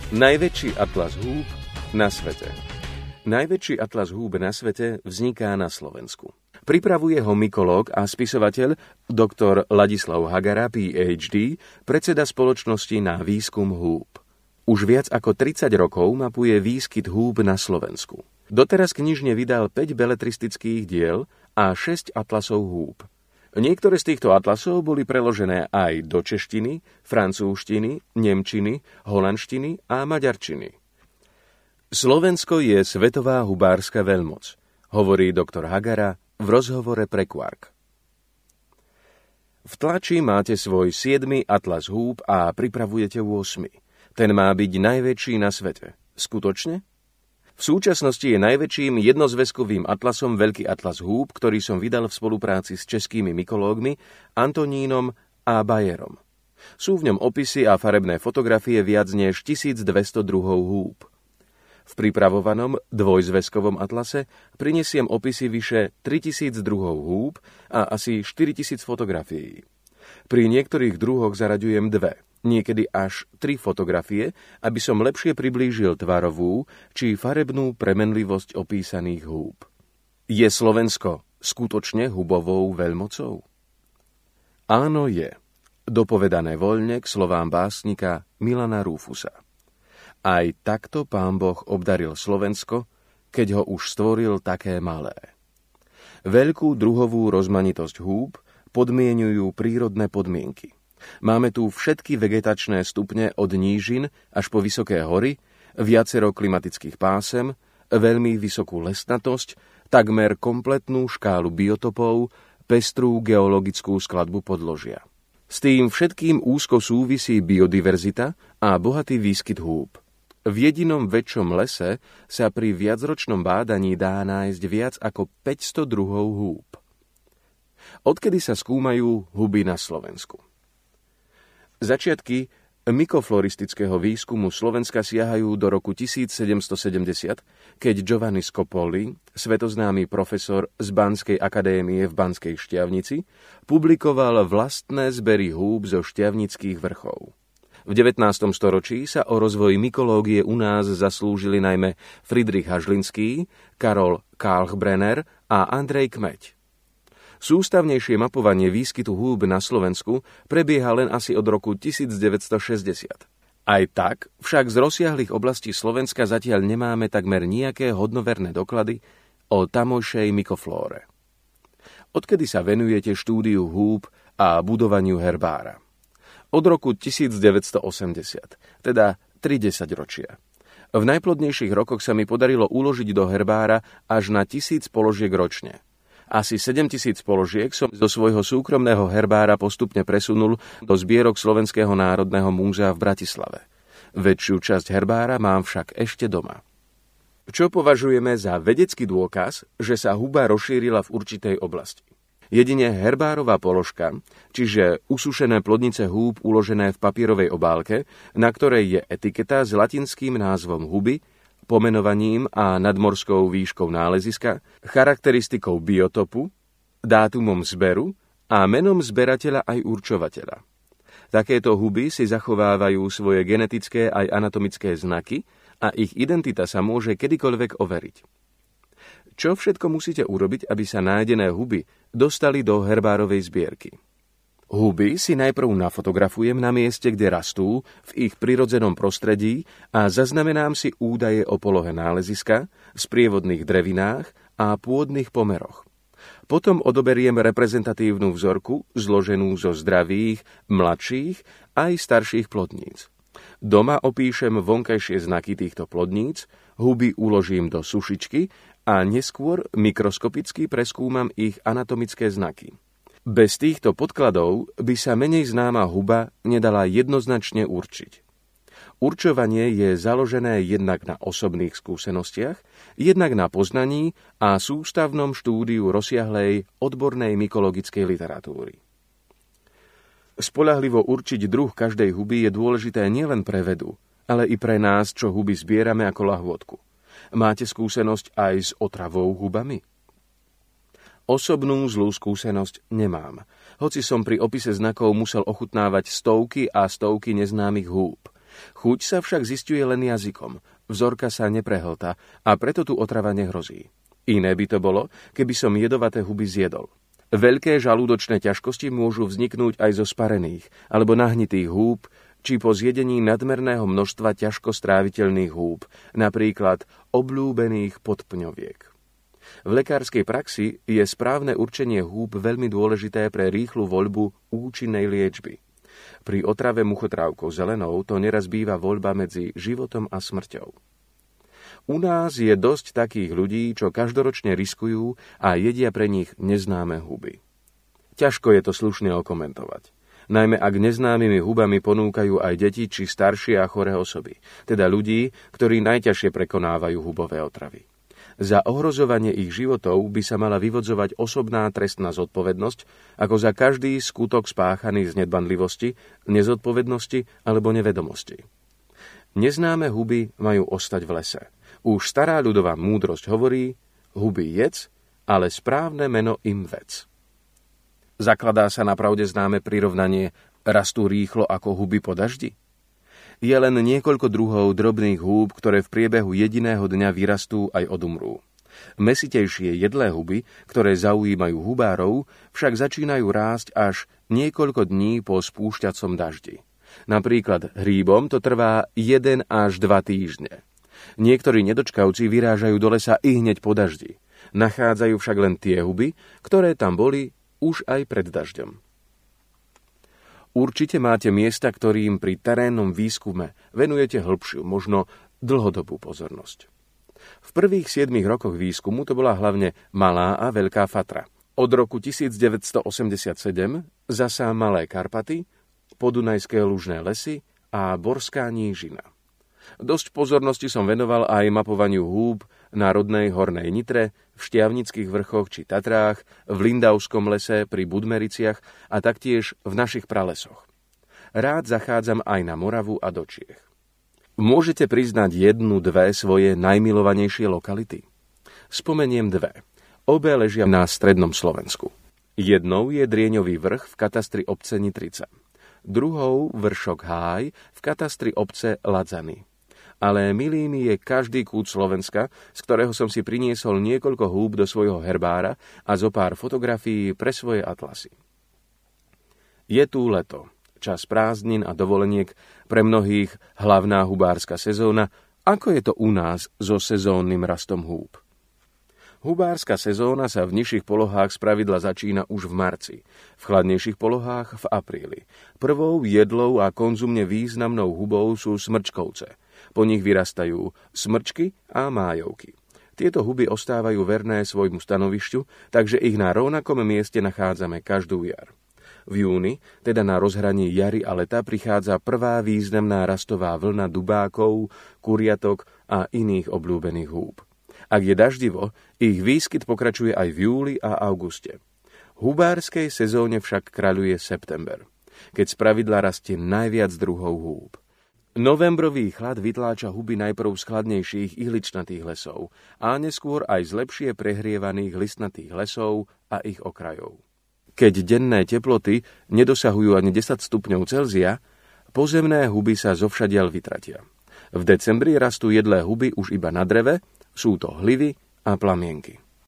Najväčší atlas húb na svete. Najväčší atlas húb na svete vzniká na Slovensku. Pripravuje ho mykológ a spisovateľ dr. Ladislav Hagara, PhD, predseda spoločnosti na výskum húb. Už viac ako 30 rokov mapuje výskyt húb na Slovensku. Doteraz knižne vydal 5 beletristických diel a 6 atlasov húb. Niektoré z týchto atlasov boli preložené aj do češtiny, francúzštiny, nemčiny, holandštiny a maďarčiny. Slovensko je svetová hubárska veľmoc, hovorí doktor Hagara v rozhovore pre Quark. V tlači máte svoj 7. atlas húb a pripravujete 8. Ten má byť najväčší na svete. Skutočne? V súčasnosti je najväčším jednozväzkovým atlasom Veľký atlas húb, ktorý som vydal v spolupráci s českými mykológmi Antonínom a Bayerom. Sú v ňom opisy a farebné fotografie viac než 1200 druhov húb. V pripravovanom dvojzväzkovom atlase prinesiem opisy vyše 3000 druhov húb a asi 4000 fotografií. Pri niektorých druhoch zaraďujem 2, niekedy až 3 fotografie, aby som lepšie priblížil tvarovú či farebnú premenlivosť opísaných húb. Je Slovensko skutočne hubovou veľmocou? Áno, je. Dopovedané voľne k slovám básnika Milana Rúfusa. Aj takto Pán Boh obdaril Slovensko, keď ho už stvoril také malé. Veľkú druhovú rozmanitosť húb podmieňujú prírodné podmienky. Máme tu všetky vegetačné stupne od nížin až po vysoké hory, viacero klimatických pásem, veľmi vysokú lesnatosť, takmer kompletnú škálu biotopov, pestrú geologickú skladbu podložia. S tým všetkým úzko súvisí biodiverzita a bohatý výskyt húb. V jedinom väčšom lese sa pri viacročnom bádaní dá nájsť viac ako 500 druhov húb. Odkedy sa skúmajú huby na Slovensku? Začiatky mykofloristického výskumu Slovenska siahajú do roku 1770, keď Giovanni Scopoli, svetoznámy profesor z Banskej akadémie v Banskej Štiavnici, publikoval vlastné zbery húb zo šťavnických vrchov. V 19. storočí sa o rozvoj mykológie u nás zaslúžili najmä Friedrich Hažlinský, Karol Kalkbrenner a Andrej Kmeď. Sústavnejšie mapovanie výskytu húb na Slovensku prebieha len asi od roku 1960. Aj tak však z rozsiahlych oblastí Slovenska zatiaľ nemáme takmer nejaké hodnoverné doklady o tamojšej mykoflóre. Odkedy sa venujete štúdiu húb a budovaniu herbára? Od roku 1980, teda 30 ročia. V najplodnejších rokoch sa mi podarilo uložiť do herbára až na 1000 položiek ročne. Asi 7000 položiek som zo svojho súkromného herbára postupne presunul do zbierok Slovenského národného múzea v Bratislave. Väčšiu časť herbára mám však ešte doma. Čo považujeme za vedecký dôkaz, že sa huba rozšírila v určitej oblasti? Jedine herbárová položka, čiže usušené plodnice húb uložené v papierovej obálke, na ktorej je etiketa s latinským názvom huby, pomenovaním a nadmorskou výškou náleziska, charakteristikou biotopu, dátumom zberu a menom zberateľa aj určovateľa. Takéto huby si zachovávajú svoje genetické aj anatomické znaky a ich identita sa môže kedykoľvek overiť. Čo všetko musíte urobiť, aby sa nájdené huby dostali do herbárovej zbierky? Huby si najprv nafotografujem na mieste, kde rastú, v ich prirodzenom prostredí a zaznamenám si údaje o polohe náleziska, sprievodných drevinách a pôdnych pomeroch. Potom odoberiem reprezentatívnu vzorku, zloženú zo zdravých, mladších aj starších plodníc. Doma opíšem vonkajšie znaky týchto plodníc, huby uložím do sušičky a neskôr mikroskopicky preskúmam ich anatomické znaky. Bez týchto podkladov by sa menej známa huba nedala jednoznačne určiť. Určovanie je založené jednak na osobných skúsenostiach, jednak na poznaní a sústavnom štúdiu rozsiahlej odbornej mykologickej literatúry. Spoľahlivo určiť druh každej huby je dôležité nielen pre vedu, ale i pre nás, čo huby zbierame ako lahôdku. Máte skúsenosť aj s otravou hubami? Osobnú zlú skúsenosť nemám, hoci som pri opise znakov musel ochutnávať stovky a stovky neznámych húb. Chuť sa však zisťuje len jazykom, vzorka sa neprehlta a preto tu otrava nehrozí. Iné by to bolo, keby som jedovaté huby zjedol. Veľké žalúdočné ťažkosti môžu vzniknúť aj zo sparených alebo nahnitých húb, či po zjedení nadmerného množstva ťažko stráviteľných húb, napríklad obľúbených podpňoviek. V lekárskej praxi je správne určenie húb veľmi dôležité pre rýchlu voľbu účinnej liečby. Pri otrave muchotrávkou zelenou to neraz býva voľba medzi životom a smrťou. U nás je dosť takých ľudí, čo každoročne riskujú a jedia pre nich neznáme huby. Ťažko je to slušne okomentovať. Najmä ak neznámymi hubami ponúkajú aj deti či staršie a choré osoby, teda ľudí, ktorí najťažšie prekonávajú hubové otravy. Za ohrozovanie ich životov by sa mala vyvodzovať osobná trestná zodpovednosť, ako za každý skutok spáchaný z nedbanlivosti, nezodpovednosti alebo nevedomosti. Neznáme huby majú ostať v lese. Už stará ľudová múdrosť hovorí, huby jedz, ale správne meno im vec. Zakladá sa na pravde známe prirovnanie rastú rýchlo ako huby po daždi? Je len niekoľko druhov drobných húb, ktoré v priebehu jediného dňa vyrastú aj odumrú. Mesitejšie jedlé huby, ktoré zaujímajú hubárov, však začínajú rásť až niekoľko dní po spúšťacom daždi. Napríklad hríbom to trvá 1 až 2 týždne. Niektorí nedočkavci vyrážajú do lesa i hneď po daždi. Nachádzajú však len tie huby, ktoré tam boli už aj pred dažďom. Určite máte miesta, ktorým pri terénnom výskume venujete hĺbšiu, možno dlhodobú pozornosť. V prvých 7 rokoch výskumu to bola hlavne Malá a Veľká Fatra. Od roku 1987 zasa Malé Karpaty, Podunajské lužné lesy a Borská nížina. Dosť pozornosti som venoval aj mapovaniu húb na rodnej Hornej Nitre, v Štiavnických vrchoch či Tatrách, v Lindavskom lese pri Budmericiach a taktiež v našich pralesoch. Rád zachádzam aj na Moravu a do Čiech. Môžete priznať 1-2 svoje najmilovanejšie lokality? Spomeniem 2. Obe ležia na strednom Slovensku. Jednou je Drieňový vrch v katastri obce Nitrica. Druhou Vršok Háj v katastri obce Ladzany. Ale milý mi je každý kút Slovenska, z ktorého som si priniesol niekoľko húb do svojho herbára a zo pár fotografií pre svoje atlasy. Je tu leto, čas prázdnin a dovoleniek, pre mnohých hlavná hubárska sezóna, ako je to u nás so sezónnym rastom húb. Hubárska sezóna sa v nižších polohách spravidla začína už v marci, v chladnejších polohách v apríli. Prvou jedlou a konzumne významnou hubou sú smrčkovce. Po nich vyrastajú smrčky a májovky. Tieto huby ostávajú verné svojmu stanovišťu, takže ich na rovnakom mieste nachádzame každú jar. V júni, teda na rozhraní jary a leta, prichádza prvá významná rastová vlna dubákov, kuriatok a iných obľúbených húb. Ak je daždivo, ich výskyt pokračuje aj v júli a auguste. V hubárskej sezóne však kráľuje september, keď spravidla rastie najviac druhov húb. Novembrový chlad vytláča huby najprv z chladnejších ihličnatých lesov a neskôr aj z lepšie prehrievaných listnatých lesov a ich okrajov. Keď denné teploty nedosahujú ani 10 stupňov Celzia, pozemné huby sa zovšadiaľ vytratia. V decembri rastú jedlé huby už iba na dreve, sú to hlivy a plamienky.